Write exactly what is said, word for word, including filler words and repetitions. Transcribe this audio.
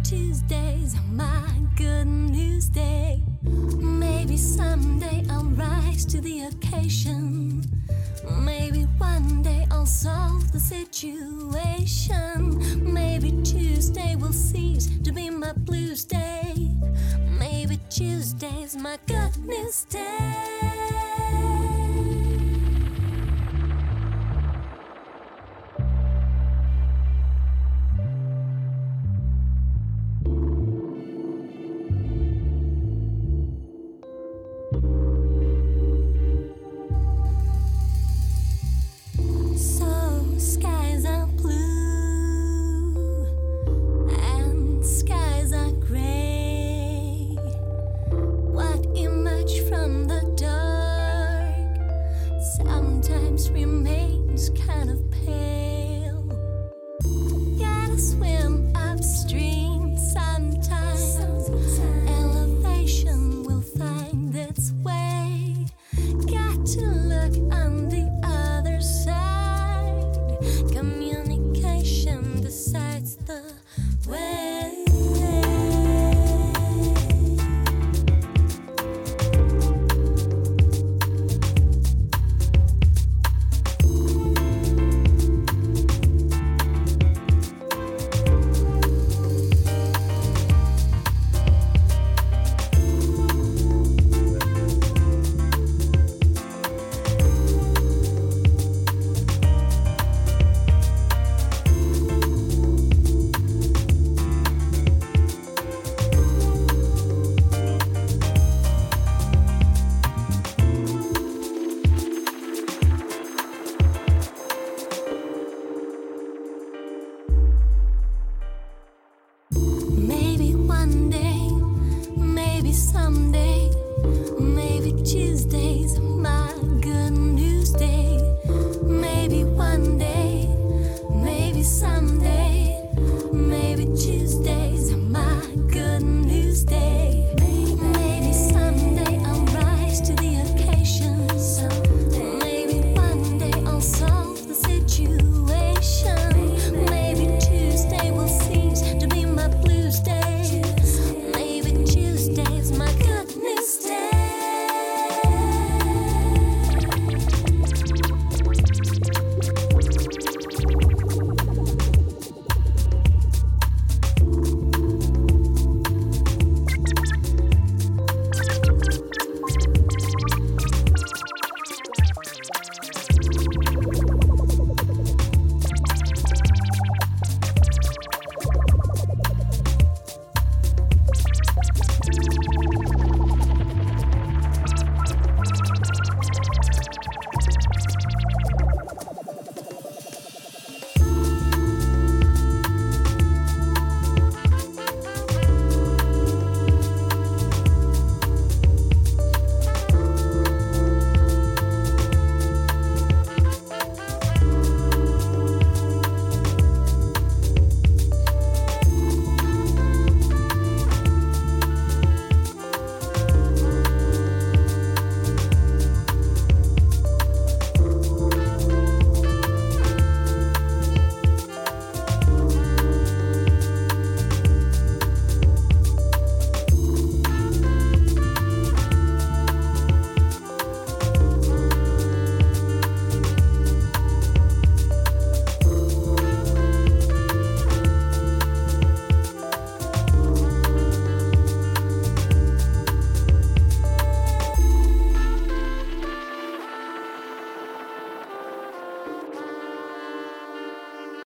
Tuesdays are my good news day. Maybe someday I'll rise to the occasion. Maybe one day I'll solve the situation. Maybe Tuesday will cease to be my blues day. Maybe Tuesday's my good news day. Skies are blue and skies are gray. What emerged from the dark sometimes remains kind of pale. Gotta swim upstream sometimes. Elevation will find its way. Got to look on the other side. Community